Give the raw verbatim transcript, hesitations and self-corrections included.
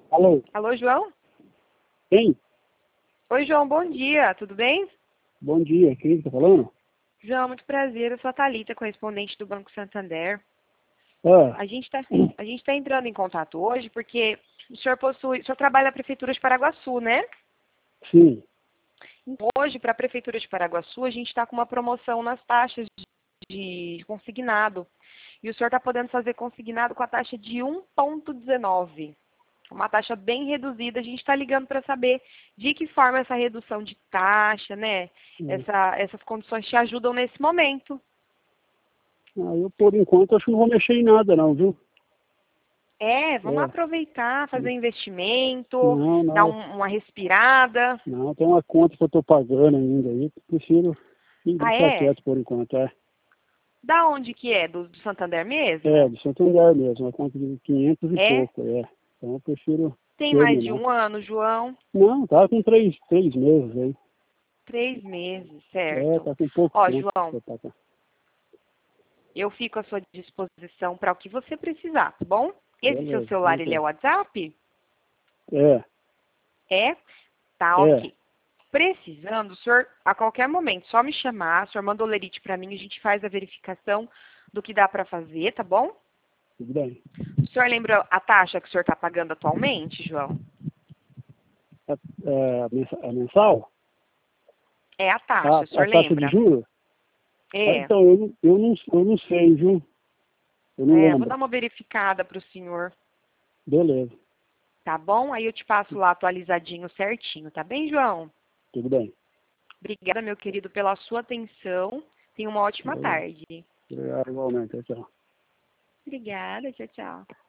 Alô? Alô, João? Quem? Oi, João, bom dia, tudo bem? Bom dia, quem está falando? João, muito prazer, eu sou a Thalita, correspondente do Banco Santander. Ah, A gente está a gente tá entrando em contato hoje porque o senhor possui, o senhor trabalha na Prefeitura de Paraguaçu, né? sim. Hoje, para a Prefeitura de Paraguaçu, a gente está com uma promoção nas taxas de, de consignado. E o senhor está podendo fazer consignado com a taxa de um vírgula dezenove. Uma taxa bem reduzida. A gente está ligando para saber de que forma essa redução de taxa, né? Hum. Essa, essas condições te ajudam nesse momento. Ah, eu, por enquanto, acho que não vou mexer em nada, não, viu? É, vamos É. aproveitar, fazer um investimento, Não, dar não. um- uma respirada. Não, tem uma conta que eu estou pagando ainda aí. Prefiro Ah, deixar é? quieto por enquanto, é. Da onde que é? Do, do Santander É, mesmo? de Santander mesmo, uma conta de quinhentos e É? pouco, é. Então eu prefiro Tem mais de terminar. um ano, João? Não, tá com três, três meses aí. Três meses, É, certo. tá com pouco Ó, tempo que João, eu pago. eu fico à sua disposição para o que você precisar, tá bom? Esse seu Beleza, celular, ele é tranquilo. o WhatsApp? É, É? Tá, é, ok. Precisando, o senhor, a qualquer momento, só me chamar, o senhor manda o lerite para mim, a gente faz a verificação do que dá para fazer, tá bom? tudo bem. O senhor lembra a taxa que o senhor está pagando atualmente, João? A, é, a mensa- a mensal? É a A, taxa, o a senhor taxa de lembra? juros? Ah, É. então, eu, não- eu, não, eu não sei, viu? Eu não É, vou lembro. dar uma verificada para o senhor, Beleza, tá bom? Aí eu te passo lá atualizadinho certinho, tá bem, João? tudo bem. Obrigada, meu querido, pela sua atenção. Tenha uma ótima Beleza. tarde. Obrigado igualmente, tchau. Obrigada, tchau, tchau.